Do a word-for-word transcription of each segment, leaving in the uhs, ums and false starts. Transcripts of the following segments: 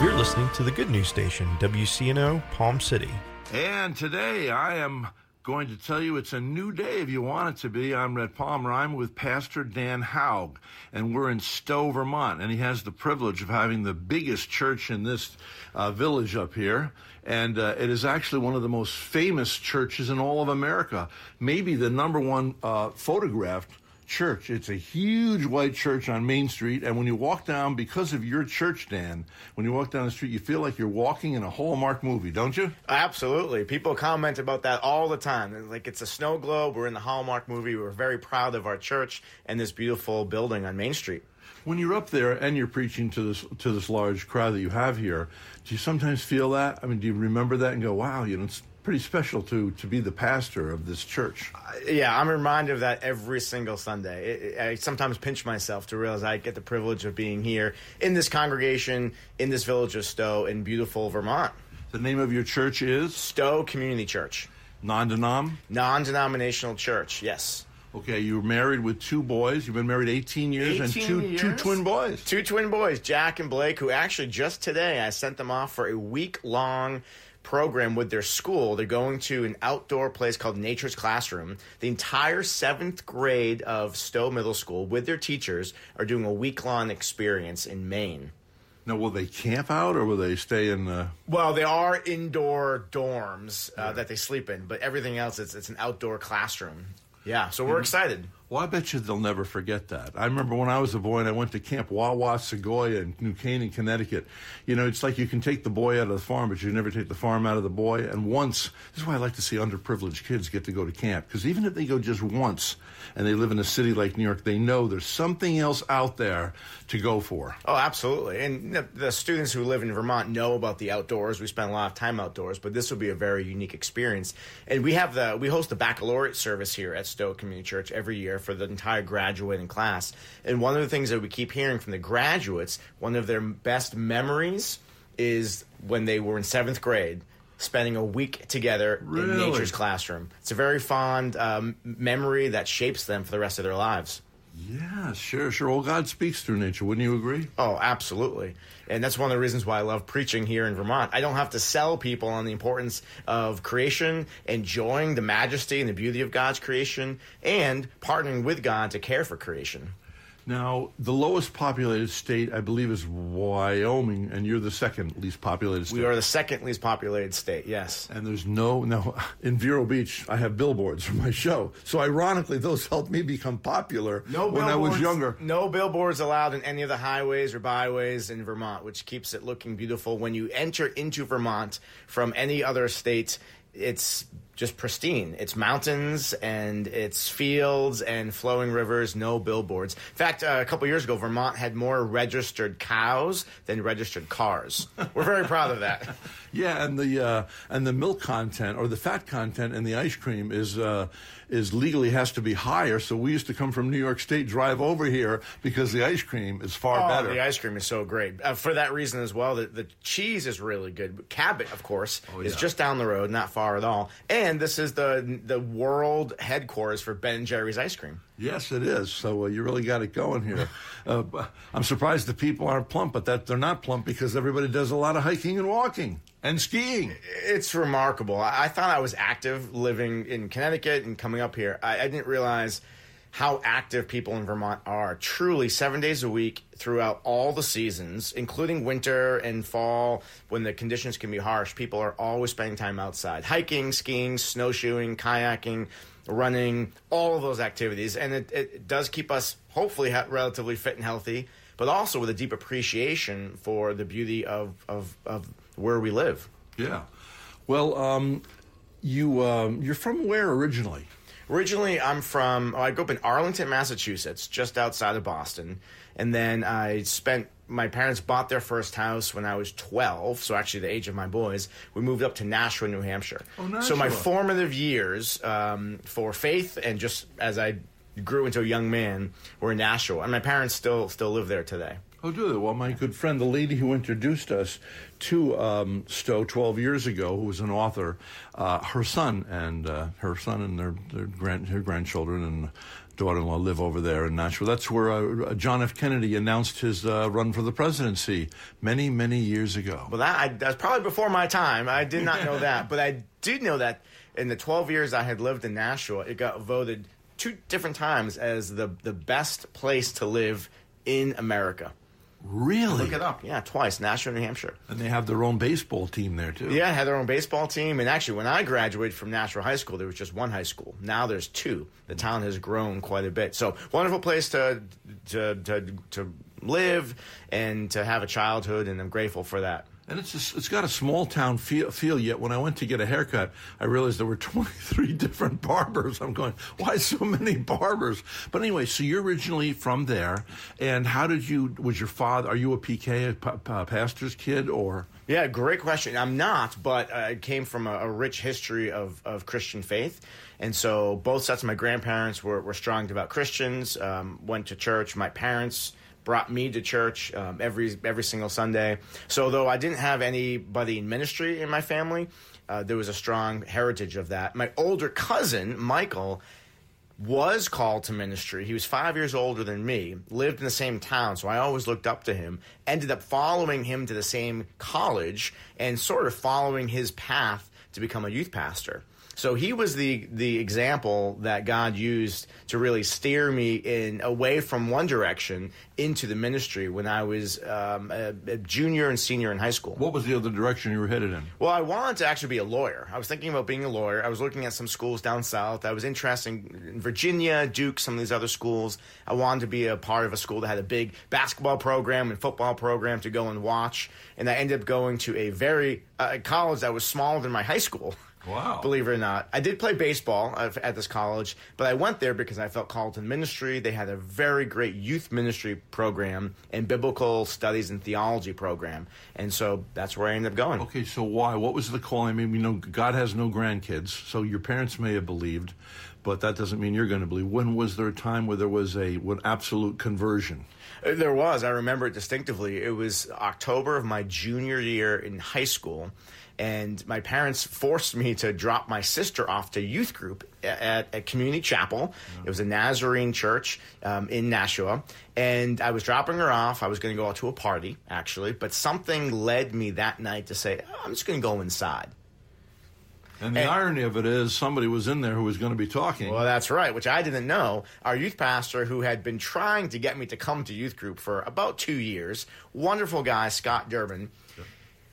You're listening to the Good News Station, W C N O, Palm City. And today I am going to tell you it's a new day if you want it to be. I'm Red Palmer. I'm with Pastor Dan Haug, and we're in Stowe, Vermont. And he has the privilege of having the biggest church in this uh, village up here. And uh, it is actually one of the most famous churches in all of America. Maybe the number one uh, photographed church. It's a huge white church on Main Street, and when you walk down, because of your church, Dan, when you walk down the street, you feel like you're walking in a Hallmark movie, don't you? Absolutely. People comment about that all the time. Like, it's a snow globe. We're in the Hallmark movie. We're very proud of our church and this beautiful building on Main Street. When you're up there and you're preaching to this to this large crowd that you have here, do you sometimes feel that? I mean, do you remember that and go, wow, you know, it's pretty special to to be the pastor of this church? Uh, yeah, I'm reminded of that every single Sunday. It, it, I sometimes pinch myself to realize I get the privilege of being here in this congregation, in this village of Stowe, in beautiful Vermont. The name of your church is? Stowe Community Church. Non-denom? Non-denominational church, yes. Okay, you were married with two boys. You've been married eighteen years and two years. two twin boys. Two twin boys, Jack and Blake, who actually just today I sent them off for a week-long program with their school. They're going to an outdoor place called Nature's Classroom. The entire seventh grade of Stowe Middle School with their teachers are doing a week-long experience in Maine. Now, will they camp out or will they stay in the... Well, they are indoor dorms uh, yeah. that they sleep in, but everything else, it's, it's an outdoor classroom. Yeah, so we're excited. Well, I bet you they'll never forget that. I remember when I was a boy and I went to Camp Wawa Sequoia in New Canaan, Connecticut. You know, it's like you can take the boy out of the farm, but you never take the farm out of the boy. And once, this is why I like to see underprivileged kids get to go to camp, because even if they go just once and they live in a city like New York, they know there's something else out there to go for. Oh, absolutely. And the, the students who live in Vermont know about the outdoors. We spend a lot of time outdoors, but this will be a very unique experience. And we have the we host the baccalaureate service here at Stowe Community Church every year for the entire graduating class. And one of the things that we keep hearing from the graduates, one of their best memories is when they were in seventh grade, spending a week together really? in Nature's Classroom. It's a very fond um, memory that shapes them for the rest of their lives. Yeah, sure, sure. Well, God speaks through nature. Wouldn't you agree? Oh, absolutely. And that's one of the reasons why I love preaching here in Vermont. I don't have to sell people on the importance of creation, enjoying the majesty and the beauty of God's creation, and partnering with God to care for creation. Now, the lowest populated state, I believe, is Wyoming, and you're the second least populated state. We are the second least populated state, yes. And there's no, no, in Vero Beach, I have billboards for my show. So ironically, those helped me become popular no when I was younger. No billboards allowed in any of the highways or byways in Vermont, which keeps it looking beautiful. When you enter into Vermont from any other state, it's just pristine. It's mountains and it's fields and flowing rivers, no billboards. In fact, uh, a couple years ago, Vermont had more registered cows than registered cars. We're very proud of that. Yeah, and the uh, and the milk content or the fat content in the ice cream is uh, is legally has to be higher. So we used to come from New York State, drive over here because the ice cream is far oh, better. The ice cream is so great. Uh, for that reason as well, the, the cheese is really good. Cabot, of course, oh, yeah. is just down the road, not far at all. And this is the the world headquarters for Ben and Jerry's ice cream. Yes, it is. So uh, you really got it going here. uh, I'm surprised the people aren't plump, but that they're not plump because everybody does a lot of hiking and walking and skiing. It's remarkable. I, I thought I was active living in Connecticut and coming up here. I, I didn't realize how active people in Vermont are. Truly, seven days a week throughout all the seasons, including winter and fall, when the conditions can be harsh, people are always spending time outside. Hiking, skiing, snowshoeing, kayaking, running, all of those activities. And it, it does keep us, hopefully, ha- relatively fit and healthy, but also with a deep appreciation for the beauty of, of, of where we live. Yeah. Well, um, you, um, you're from where originally? Originally, I'm from, oh, I grew up in Arlington, Massachusetts, just outside of Boston. And then I spent, my parents bought their first house when I was twelve, so actually the age of my boys. We moved up to Nashua, New Hampshire. Oh, Nashua. So my formative years um, for faith and just as I grew into a young man were in Nashua. And my parents still still live there today. Oh, do they? Well, my good friend, the lady who introduced us to um, Stowe twelve years ago, who was an author, uh, her son and uh, her son and their, their grand, her grandchildren and daughter-in-law live over there in Nashville. That's where uh, John F. Kennedy announced his uh, run for the presidency many, many years ago. Well, that I, that's probably before my time. I did not know that, but I did know that in the twelve years I had lived in Nashville, it got voted two different times as the the best place to live in America. Really? Look it up. Yeah, twice. Nashville, New Hampshire. And they have their own baseball team there, too. Yeah, had their own baseball team. And actually, when I graduated from Nashville High School, there was just one high school. Now there's two. The town has grown quite a bit. So, wonderful place to to to, to live and to have a childhood, and I'm grateful for that. And it's just, it's got a small town feel, feel, yet when I went to get a haircut, I realized there were twenty-three different barbers. I'm going, why so many barbers? But anyway, so you're originally from there. And how did you, was your father, are you a P K, a pa- pa- pastor's kid, or? Yeah, great question. I'm not, but I came from a, a rich history of, of Christian faith. And so both sets of my grandparents were, were strong devout Christians, um, went to church. My parents brought me to church um, every every single Sunday. So though I didn't have anybody in ministry in my family, uh, there was a strong heritage of that. My older cousin, Michael, was called to ministry. He was five years older than me, lived in the same town, so I always looked up to him, ended up following him to the same college and sort of following his path to become a youth pastor. So he was the the example that God used to really steer me in away from one direction into the ministry when I was um, a, a junior and senior in high school. What was the other direction you were headed in? Well, I wanted to actually be a lawyer. I was thinking about being a lawyer. I was looking at some schools down south. I was interested in Virginia, Duke, some of these other schools. I wanted to be a part of a school that had a big basketball program and football program to go and watch. And I ended up going to a very uh, college that was smaller than my high school. Wow. Believe it or not. I did play baseball at this college, but I went there because I felt called to ministry. They had a very great youth ministry program and biblical studies and theology program. And so that's where I ended up going. Okay, so why? What was the call? I mean, you know, God has no grandkids, so your parents may have believed, but that doesn't mean you're going to believe. When was there a time where there was a an absolute conversion? There was. I remember it distinctively. It was October of my junior year in high school. And my parents forced me to drop my sister off to youth group at a community chapel. Yeah. It was a Nazarene church um, in Nashua. And I was dropping her off. I was going to go out to a party, actually. But something led me that night to say, oh, I'm just going to go inside. And the and, irony of it is somebody was in there who was going to be talking. Well, that's right, which I didn't know. Our youth pastor, who had been trying to get me to come to youth group for about two years, wonderful guy, Scott Durbin. Yeah.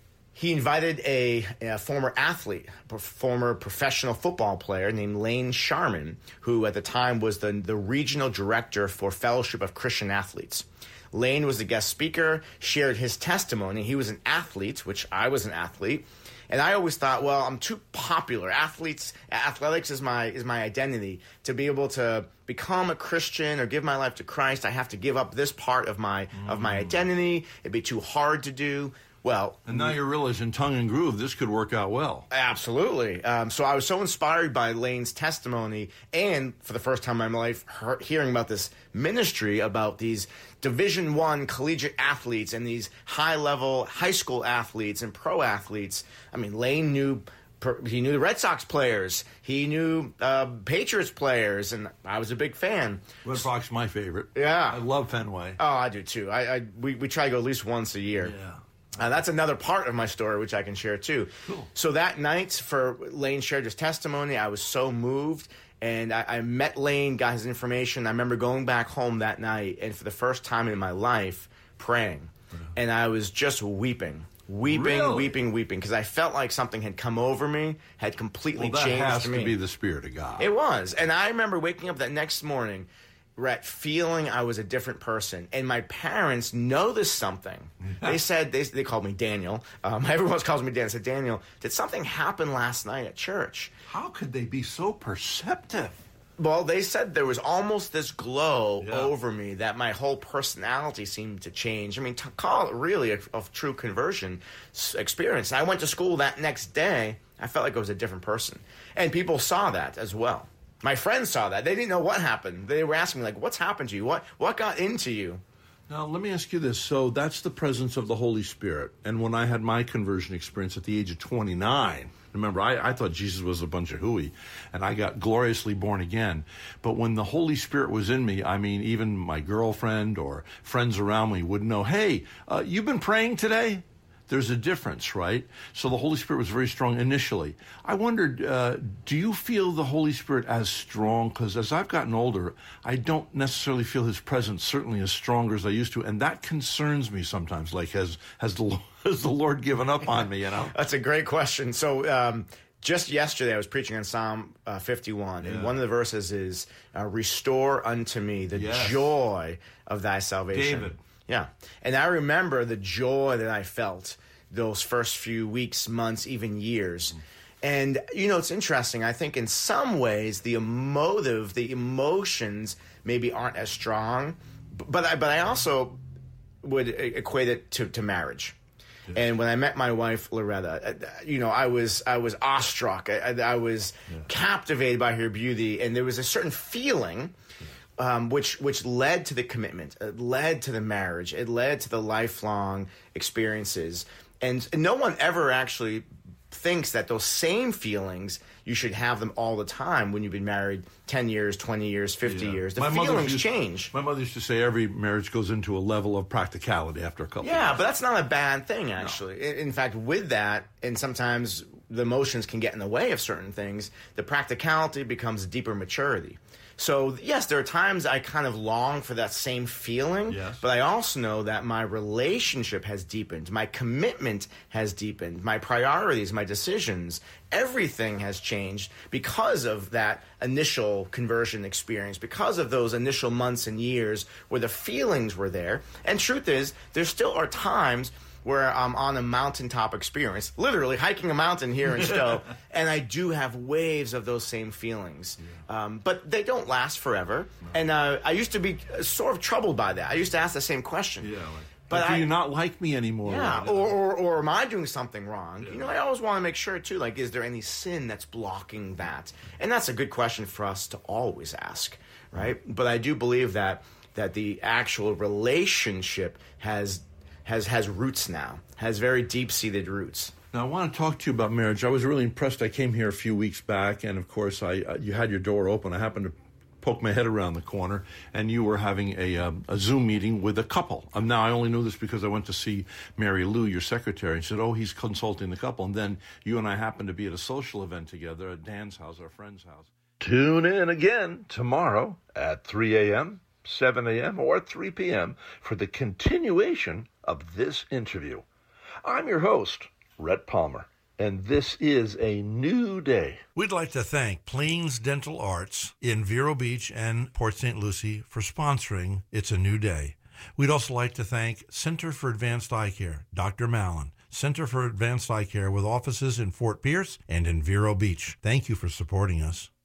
He invited a, a former athlete, a former professional football player named Lane Sharman, who at the time was the, the regional director for Fellowship of Christian Athletes. Lane was the guest speaker, shared his testimony. He was an athlete, which I was an athlete. And I always thought, well, I'm too popular. Athletes, athletics is my is my identity. To be able to become a Christian or give my life to Christ, I have to give up this part of my mm. of my identity. It'd be too hard to do. Well, and now you're realizing tongue and groove, this could work out well. Absolutely. Um, so I was so inspired by Lane's testimony, and for the first time in my life, her- hearing about this ministry, about these Division One collegiate athletes and these high-level high school athletes and pro athletes. I mean, Lane knew he knew the Red Sox players, he knew uh, Patriots players, and I was a big fan. Red Sox, my favorite. Yeah, I love Fenway. Oh, I do too. I, I we we try to go at least once a year. Yeah. Uh, that's another part of my story, which I can share, too. Cool. So that night, for Lane shared his testimony, I was so moved, and I, I met Lane, got his information. I remember going back home that night, and for the first time in my life, praying. Yeah. And I was just weeping, weeping, really? weeping, weeping, because I felt like something had come over me, had completely well, that changed me. has to be the Spirit of God. It was. And I remember waking up that next morning, Rhett, feeling I was a different person. And my parents noticed something. They said, they, they called me Daniel. Um, everyone else calls me Dan. I said, Daniel, did something happen last night at church? How could they be so perceptive? Well, they said there was almost this glow yeah. over me that my whole personality seemed to change. I mean, to call it really a, a true conversion experience. And I went to school that next day. I felt like I was a different person. And people saw that as well. My friends saw that. They didn't know what happened. They were asking me, like, what's happened to you? What what got into you? Now, let me ask you this. So that's the presence of the Holy Spirit. And when I had my conversion experience at the age of twenty-nine, remember, I, I thought Jesus was a bunch of hooey, and I got gloriously born again. But when the Holy Spirit was in me, I mean, even my girlfriend or friends around me would know, hey, uh, you've been praying today? There's a difference, right? So the Holy Spirit was very strong initially. I wondered, uh, do you feel the Holy Spirit as strong? Because as I've gotten older, I don't necessarily feel his presence certainly as strong as I used to. And that concerns me sometimes. Like, has, has, the, has the Lord given up on me, you know? That's a great question. So um, just yesterday I was preaching on Psalm uh, fifty-one. Yeah. And one of the verses is, uh, restore unto me the yes. joy of thy salvation. David. Yeah. And I remember the joy that I felt those first few weeks, months, even years. Mm. And, you know, it's interesting. I think in some ways the emotive, the emotions maybe aren't as strong. But I, but I also would equate it to, to marriage. Yes. And when I met my wife, Loretta, you know, I was I was awestruck. I, I was yeah. captivated by her beauty. And there was a certain feeling Um, which which led to the commitment, it led to the marriage, it led to the lifelong experiences. And no one ever actually thinks that those same feelings, you should have them all the time when you've been married ten years, twenty years, fifty yeah. years. The my feelings used, change. My mother used to say every marriage goes into a level of practicality after a couple yeah, of years. Yeah, but that's not a bad thing, actually. No. In, in fact, with that, and sometimes the emotions can get in the way of certain things, the practicality becomes deeper maturity. So, yes, there are times I kind of long for that same feeling, yes. but I also know that my relationship has deepened, my commitment has deepened, my priorities, my decisions, everything has changed because of that initial conversion experience, because of those initial months and years where the feelings were there. And truth is, there still are times where I'm on a mountaintop experience, literally hiking a mountain here in Stowe, and I do have waves of those same feelings. Yeah. Um, but they don't last forever. No. And uh, I used to be sort of troubled by that. I used to ask the same question. Yeah, like, but do I, you not like me anymore? Yeah, or, or, or am I doing something wrong? Yeah. You know, I always want to make sure, too, like, is there any sin that's blocking that? And that's a good question for us to always ask, right? But I do believe that that the actual relationship has has has roots now, has very deep-seated roots. Now, I want to talk to you about marriage. I was really impressed. I came here a few weeks back, and, of course, I uh, you had your door open. I happened to poke my head around the corner, and you were having a, um, a Zoom meeting with a couple. Um, now, I only knew this because I went to see Mary Lou, your secretary, and said, oh, he's consulting the couple. And then you and I happened to be at a social event together at Dan's house, our friend's house. Tune in again tomorrow at three a.m., seven a.m., or three p.m. for the continuation of this interview. I'm your host, Rhett Palmer, and this is a new day. We'd like to thank Plains Dental Arts in Vero Beach and Port Saint Lucie for sponsoring It's a New Day. We'd also like to thank Center for Advanced Eye Care, Doctor Mallon, Center for Advanced Eye Care with offices in Fort Pierce and in Vero Beach. Thank you for supporting us.